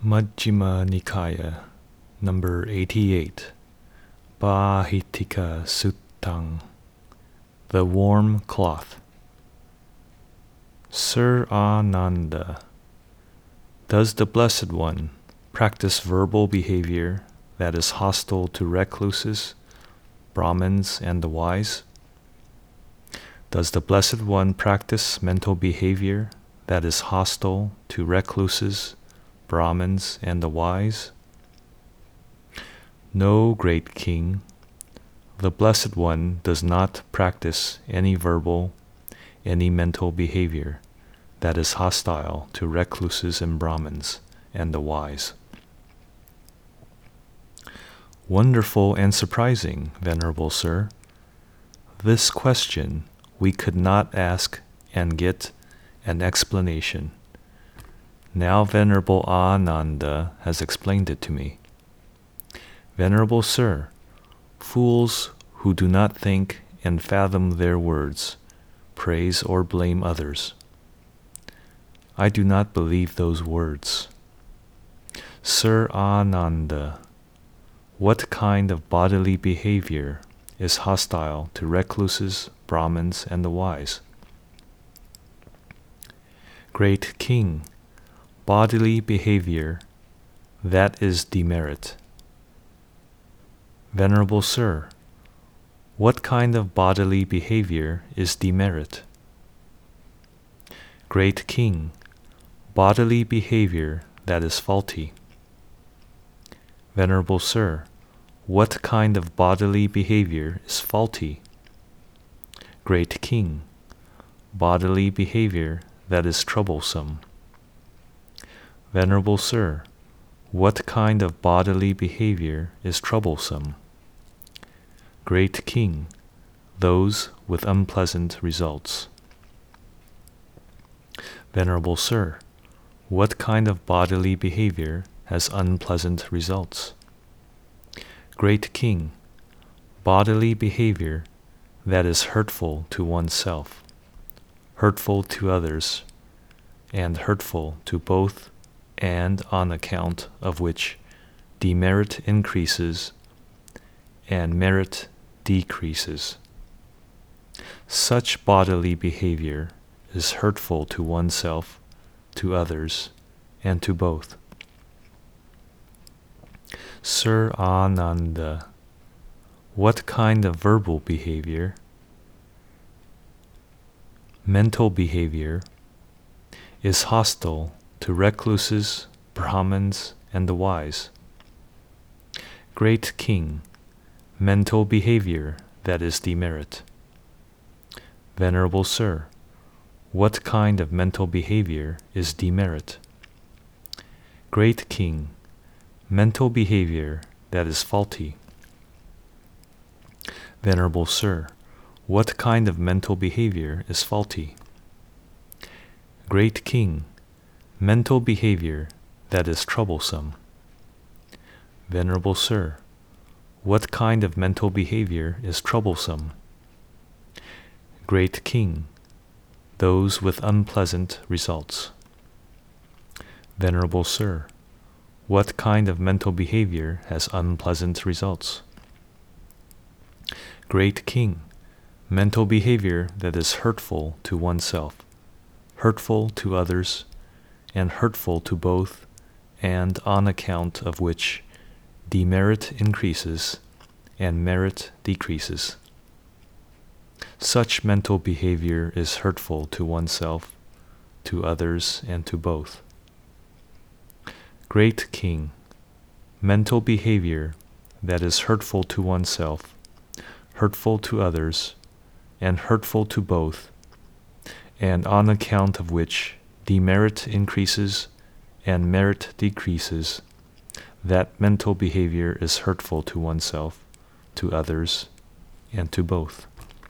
Majjhima Nikaya, number 88, Bahitika Suttang, the warm cloth. Sir Ananda, does the Blessed One practice verbal behavior that is hostile to recluses, Brahmins, and the wise? Does the Blessed One practice mental behavior that is hostile to recluses, Brahmins, and the wise? No, great king, the Blessed One does not practice any verbal, any mental behavior that is hostile to recluses and Brahmins and the wise. Wonderful and surprising, Venerable Sir. This question we could not ask and get an explanation. Now Venerable Ananda has explained it to me. Venerable Sir, fools who do not think and fathom their words praise or blame others. I do not believe those words. Sir Ananda, what kind of bodily behavior is hostile to recluses, Brahmins, and the wise? Great king, bodily behavior, that is demerit. Venerable Sir, what kind of bodily behavior is demerit? Great king, bodily behavior that is faulty. Venerable Sir, what kind of bodily behavior is faulty? Great king, bodily behavior that is troublesome. Venerable Sir, what kind of bodily behavior is troublesome? Great king, those with unpleasant results. Venerable Sir, what kind of bodily behavior has unpleasant results? Great king, bodily behavior that is hurtful to oneself, hurtful to others, and hurtful to both, and on account of which demerit increases and merit decreases. Such bodily behavior is hurtful to oneself, to others, and to both. Sir Ananda, what kind of verbal behavior, mental behavior, is hostile to recluses, Brahmins, and the wise? Great king, mental behavior that is demerit. Venerable Sir, what kind of mental behavior is demerit? Great king, mental behavior that is faulty. Venerable Sir, what kind of mental behavior is faulty? Great king, mental behavior that is troublesome. Venerable Sir, what kind of mental behavior is troublesome? Great king, those with unpleasant results. Venerable Sir, what kind of mental behavior has unpleasant results? Great king, mental behavior that is hurtful to oneself, hurtful to others, and hurtful to both, and on account of which demerit increases and merit decreases. Such mental behavior is hurtful to oneself, to others, and to both. Great king, mental behavior that is hurtful to oneself, hurtful to others, and hurtful to both, and on account of which demerit increases and merit decreases, that mental behavior is hurtful to oneself, to others, and to both.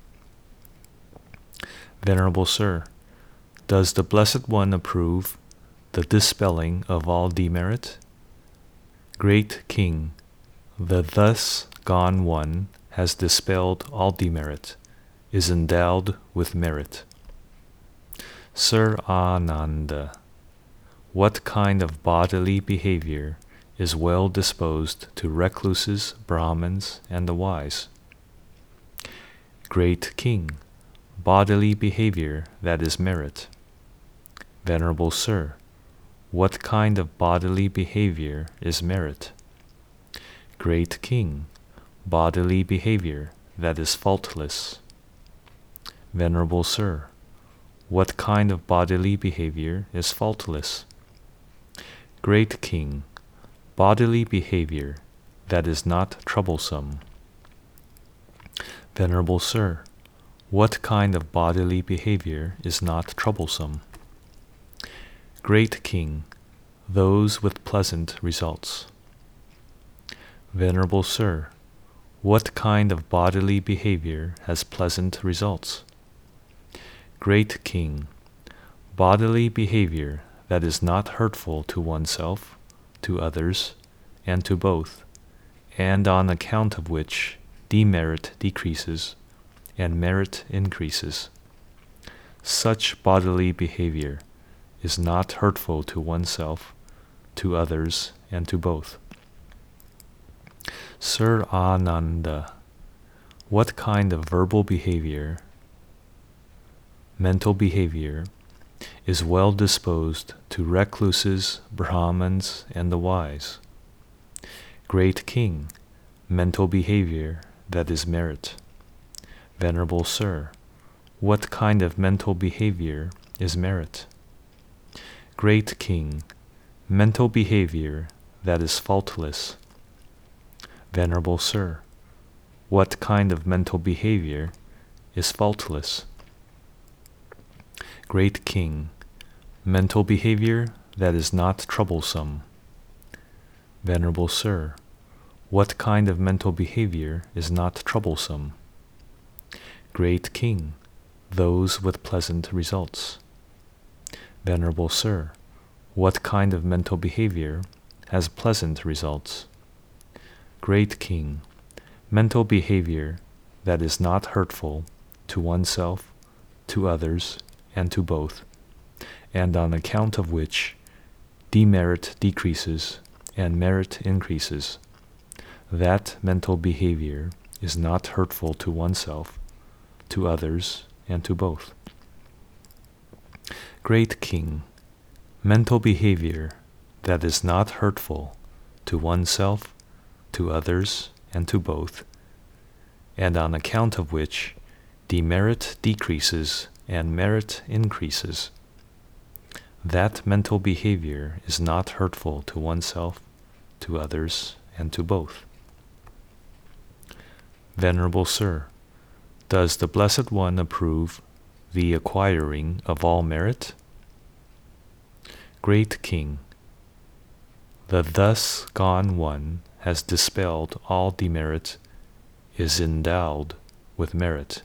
Venerable Sir, does the Blessed One approve the dispelling of all demerit? Great king, the thus gone one has dispelled all demerit, is endowed with merit. Sir Ananda, What kind of bodily behavior is well disposed to recluses, Brahmins, and the wise? Great King, bodily behavior that is merit. Venerable Sir, what kind of bodily behavior is merit? Great King, bodily behavior that is faultless. Venerable Sir, what kind of bodily behavior is faultless? Great King, bodily behavior that is not troublesome. Venerable Sir, what kind of bodily behavior is not troublesome? Great King, those with pleasant results. Venerable Sir, what kind of bodily behavior has pleasant results? Great King, bodily behavior that is not hurtful to oneself, to others, and to both, and on account of which demerit decreases and merit increases. Such bodily behavior is not hurtful to oneself, to others, and to both. Sir Ananda, what kind of verbal behavior, mental behavior, is well disposed to recluses, Brahmins, and the wise? Great King, mental behavior that is merit. Venerable Sir, what kind of mental behavior is merit? Great King, mental behavior that is faultless. Venerable Sir, what kind of mental behavior is faultless? Great King, mental behavior that is not troublesome. Venerable Sir, what kind of mental behavior is not troublesome? Great King, those with pleasant results. Venerable Sir, what kind of mental behavior has pleasant results? Great King, mental behavior that is not hurtful to oneself, to others, and to both, and on account of which demerit decreases and merit increases. That mental behavior is not hurtful to oneself, to others, and to both. Great King, mental behavior that is not hurtful to oneself, to others, and to both, and on account of which demerit decreases and merit increases. That mental behavior is not hurtful to oneself, to others, and to both. Venerable Sir, does the Blessed One approve the acquiring of all merit? Great King, the thus gone one has dispelled all demerit, is endowed with merit.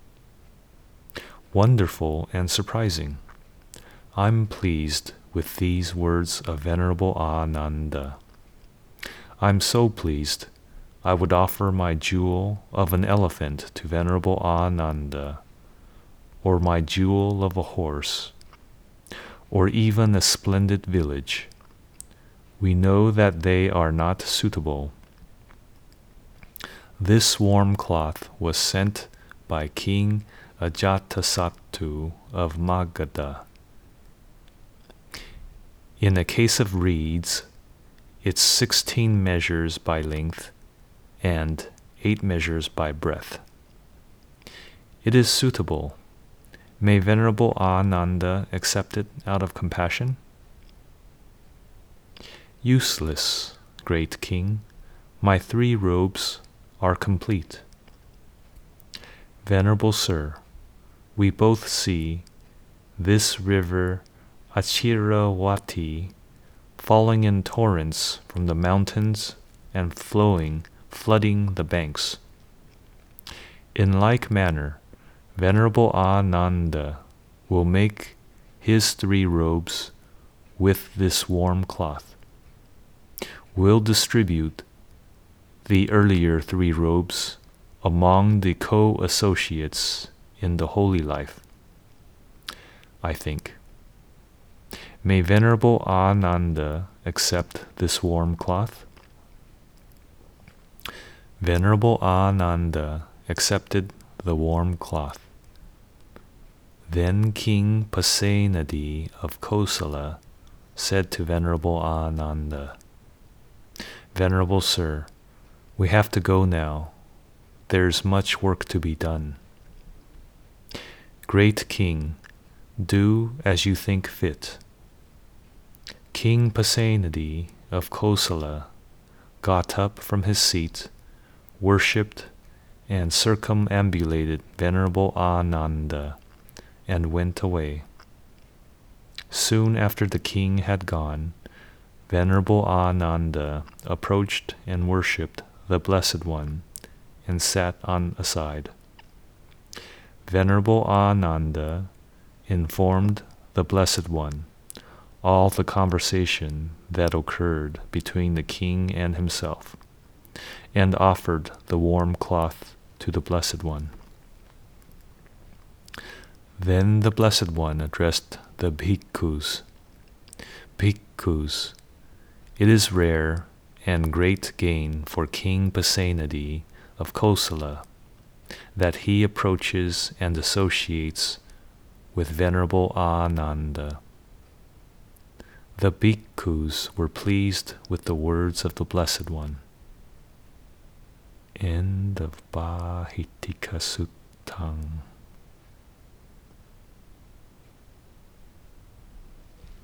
Wonderful and surprising. I'm pleased with these words of Venerable Ananda. I'm so pleased, I would offer my jewel of an elephant to Venerable Ananda, or my jewel of a horse, or even a splendid village. We know that they are not suitable. This warm cloth was sent by King Ajatasattu of Magadha. In a case of reeds, it's 16 measures by length and 8 measures by breadth. It is suitable. May Venerable Ananda accept it out of compassion? Useless, Great King, my 3 robes are complete. Venerable Sir, we both see this river Achiravati falling in torrents from the mountains and flooding the banks. In like manner, Venerable Ananda will make his 3 robes with this warm cloth. Will distribute the earlier 3 robes among the co-associates in the holy life, I think. May Venerable Ananda accept this warm cloth? Venerable Ananda accepted the warm cloth. Then King Pasenadi of Kosala said to Venerable Ananda, Venerable Sir, we have to go now. There's much work to be done. Great King, do as you think fit. King Pasenadi of Kosala got up from his seat, worshipped, and circumambulated Venerable Ananda, and went away. Soon after the king had gone, Venerable Ananda approached and worshipped the Blessed One, and sat on a side. Venerable Ananda informed the Blessed One all the conversation that occurred between the king and himself, and offered the warm cloth to the Blessed One. Then the Blessed One addressed the bhikkhus. Bhikkhus, it is rare and great gain for King Pasenadi of Kosala that he approaches and associates with Venerable Ananda. The bhikkhus were pleased with the words of the Blessed One. End of Bhāhitika Suttāṃ.